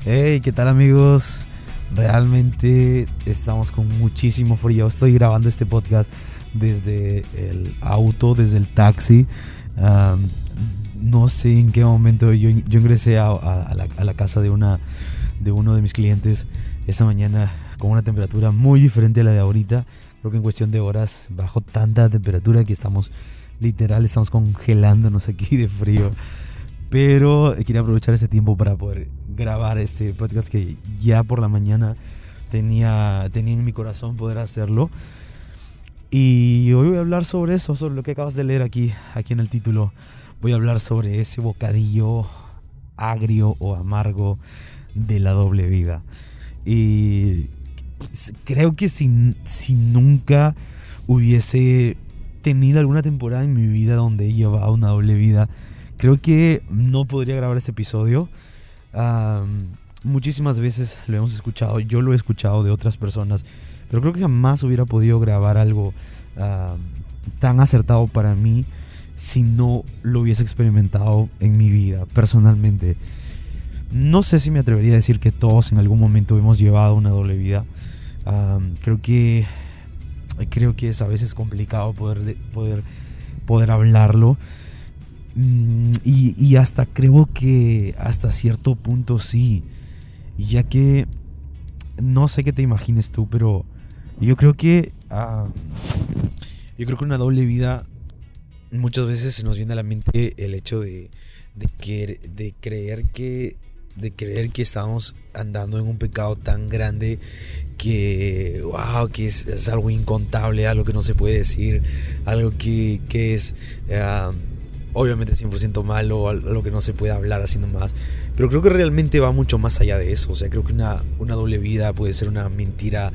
Hey, ¿qué tal amigos? Realmente estamos con muchísimo frío. Estoy grabando este podcast desde el auto, desde el taxi. Am, no sé en qué momento yo ingresé a la casa de uno de mis clientes esta mañana con una temperatura muy diferente a la de ahorita. Creo que en cuestión de horas bajó tanta temperatura que estamos congelándonos aquí de frío. Pero quería aprovechar este tiempo para poder grabar este podcast que ya por la mañana tenía en mi corazón poder hacerlo. Y hoy voy a hablar sobre eso, sobre lo que acabas de leer aquí en el título. Voy a hablar sobre ese bocadillo agrio o amargo de la doble vida. Y creo que si nunca hubiese tenido alguna temporada en mi vida donde he llevado una doble vida, creo que no podría grabar este episodio. Muchísimas veces lo hemos escuchado, yo lo he escuchado de otras personas, pero creo que jamás hubiera podido grabar algo tan acertado para mí si no lo hubiese experimentado en mi vida personalmente. No sé si me atrevería a decir que todos en algún momento hemos llevado una doble vida. Creo que es a veces complicado poder hablarlo. Y hasta creo que hasta cierto punto sí, ya que no sé qué te imagines tú, pero yo creo que una doble vida muchas veces se nos viene a la mente el hecho de creer que estamos andando en un pecado tan grande que es algo incontable, algo que no se puede decir, algo que es obviamente 100% malo, algo que no se puede hablar así nomás. Pero creo que realmente va mucho más allá de eso. O sea, creo que una doble vida puede ser una mentira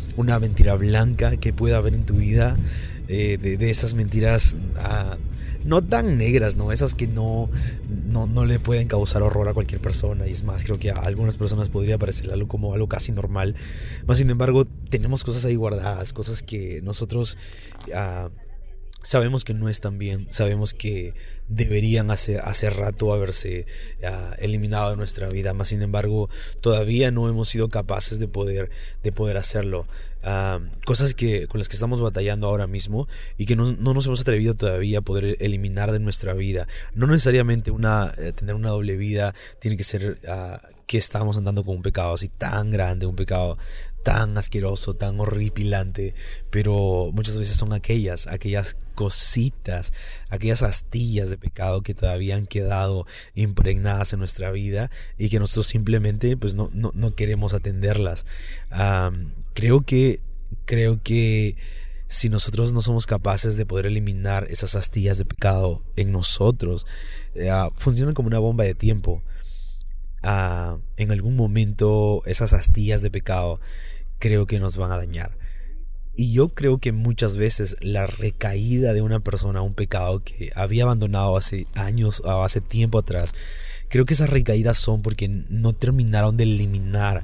blanca que pueda haber en tu vida, de esas mentiras no tan negras, ¿no? Esas que no le pueden causar horror a cualquier persona. Y es más, creo que a algunas personas podría parecer algo como algo casi normal. Más sin embargo, tenemos cosas ahí guardadas, cosas que nosotros sabemos que no están bien, sabemos que deberían hace rato haberse eliminado de nuestra vida, más sin embargo todavía no hemos sido capaces de poder hacerlo. Cosas con las que estamos batallando ahora mismo y que no nos hemos atrevido todavía a poder eliminar de nuestra vida. No necesariamente tener una doble vida tiene que ser que estamos andando con un pecado así tan grande, un pecado tan asqueroso, tan horripilante, pero muchas veces son aquellas cositas, aquellas astillas de pecado que todavía han quedado impregnadas en nuestra vida y que nosotros simplemente pues no queremos atenderlas. Creo que si nosotros no somos capaces de poder eliminar esas astillas de pecado en nosotros, funcionan como una bomba de tiempo. En algún momento esas astillas de pecado creo que nos van a dañar. Y yo creo que muchas veces la recaída de una persona a un pecado que había abandonado hace años o hace tiempo atrás, creo que esas recaídas son porque no terminaron de eliminar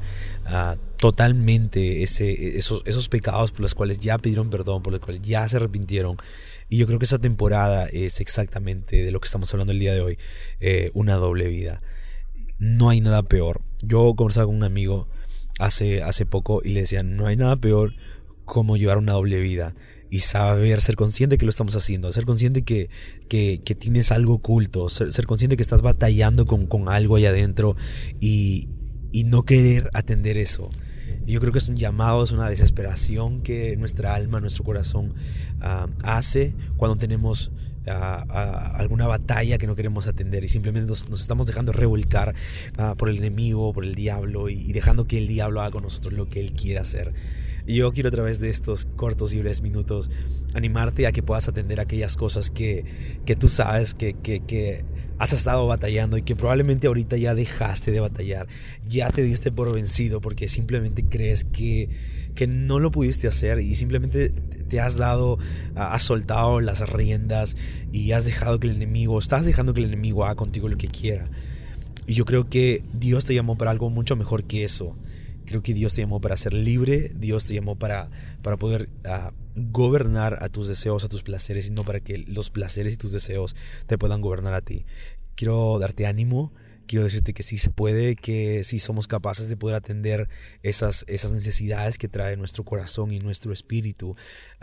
totalmente esos pecados por los cuales ya pidieron perdón, por los cuales ya se arrepintieron. Y yo creo que esa temporada es exactamente de lo que estamos hablando el día de hoy, una doble vida. No hay nada peor. Yo conversaba con un amigo hace poco y le decía, no hay nada peor como llevar una doble vida y ser consciente que lo estamos haciendo, ser consciente que tienes algo oculto, ser consciente que estás batallando con algo allá adentro y no querer atender eso. Yo creo que es un llamado, es una desesperación que nuestra alma, nuestro corazón hace cuando tenemos alguna batalla que no queremos atender y simplemente nos estamos dejando revolcar por el enemigo, por el diablo y dejando que el diablo haga con nosotros lo que él quiera hacer. Y yo quiero a través de estos cortos y breves minutos animarte a que puedas atender aquellas cosas que tú sabes que has estado batallando y que probablemente ahorita ya dejaste de batallar, ya te diste por vencido porque simplemente crees que no lo pudiste hacer y simplemente te has soltado las riendas y estás dejando que el enemigo haga contigo lo que quiera. Y yo creo que Dios te llamó para algo mucho mejor que eso. Creo que Dios te llamó para ser libre, Dios te llamó para poder gobernar a tus deseos, a tus placeres, y no para que los placeres y tus deseos te puedan gobernar a ti. Quiero darte ánimo, quiero decirte que sí se puede, que sí somos capaces de poder atender esas necesidades que trae nuestro corazón y nuestro espíritu.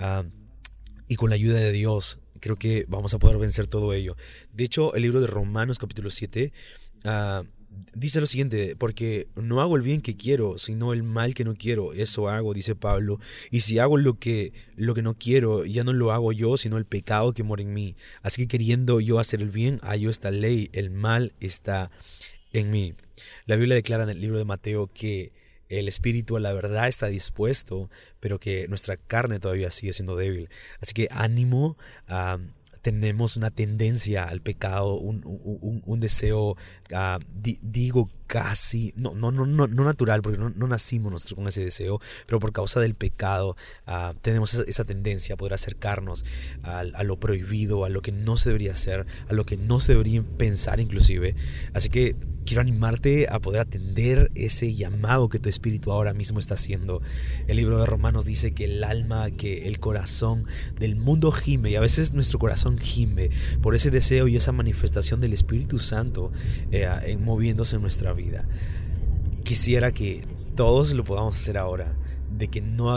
Y con la ayuda de Dios, creo que vamos a poder vencer todo ello. De hecho, el libro de Romanos capítulo 7 dice lo siguiente: porque no hago el bien que quiero, sino el mal que no quiero. Eso hago, dice Pablo. Y si hago lo que no quiero, ya no lo hago yo, sino el pecado que mora en mí. Así que queriendo yo hacer el bien, hallo esta ley: el mal está en mí. La Biblia declara en el libro de Mateo que el espíritu a la verdad está dispuesto, pero que nuestra carne todavía sigue siendo débil. Así que ánimo. Tenemos una tendencia al pecado, un deseo, digo casi, no natural, porque no nacimos nosotros con ese deseo, pero por causa del pecado tenemos esa tendencia a poder acercarnos a lo prohibido, a lo que no se debería hacer, a lo que no se debería pensar inclusive. Así que quiero animarte a poder atender ese llamado que tu espíritu ahora mismo está haciendo. El libro de Romanos dice que el alma, que el corazón del mundo gime, y a veces nuestro corazón gime por ese deseo y esa manifestación del Espíritu Santo moviéndose en nuestra vida. Quisiera que todos lo podamos hacer ahora, de que no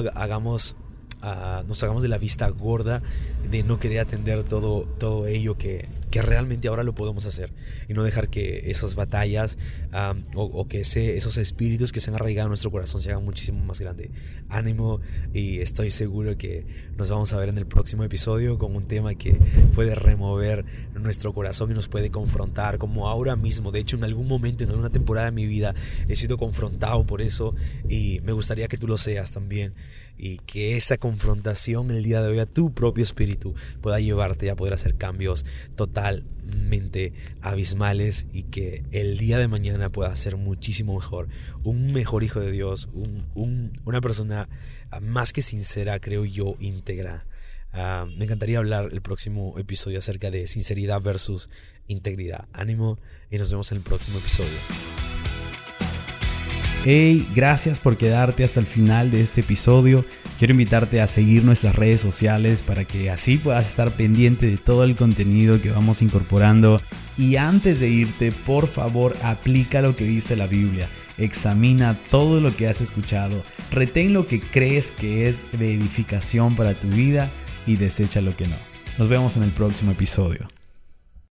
nos hagamos de la vista gorda, de no querer atender todo ello que realmente ahora lo podemos hacer, y no dejar que esas batallas o que esos espíritus que se han arraigado en nuestro corazón se hagan muchísimo más grande. Ánimo, y estoy seguro que nos vamos a ver en el próximo episodio con un tema que puede remover nuestro corazón y nos puede confrontar, como ahora mismo. De hecho, en algún momento, en alguna temporada de mi vida, he sido confrontado por eso, y me gustaría que tú lo seas también, y que esa confrontación el día de hoy a tu propio espíritu pueda llevarte a poder hacer cambios totalmente abismales, y que el día de mañana pueda ser muchísimo mejor, un mejor hijo de Dios, una persona más que sincera, creo yo, íntegra. Me encantaría hablar el próximo episodio acerca de sinceridad versus integridad. Ánimo, y nos vemos en el próximo episodio. Hey, gracias por quedarte hasta el final de este episodio. Quiero invitarte a seguir nuestras redes sociales para que así puedas estar pendiente de todo el contenido que vamos incorporando. Y antes de irte, por favor, aplica lo que dice la Biblia. Examina todo lo que has escuchado. Retén lo que crees que es de edificación para tu vida y desecha lo que no. Nos vemos en el próximo episodio.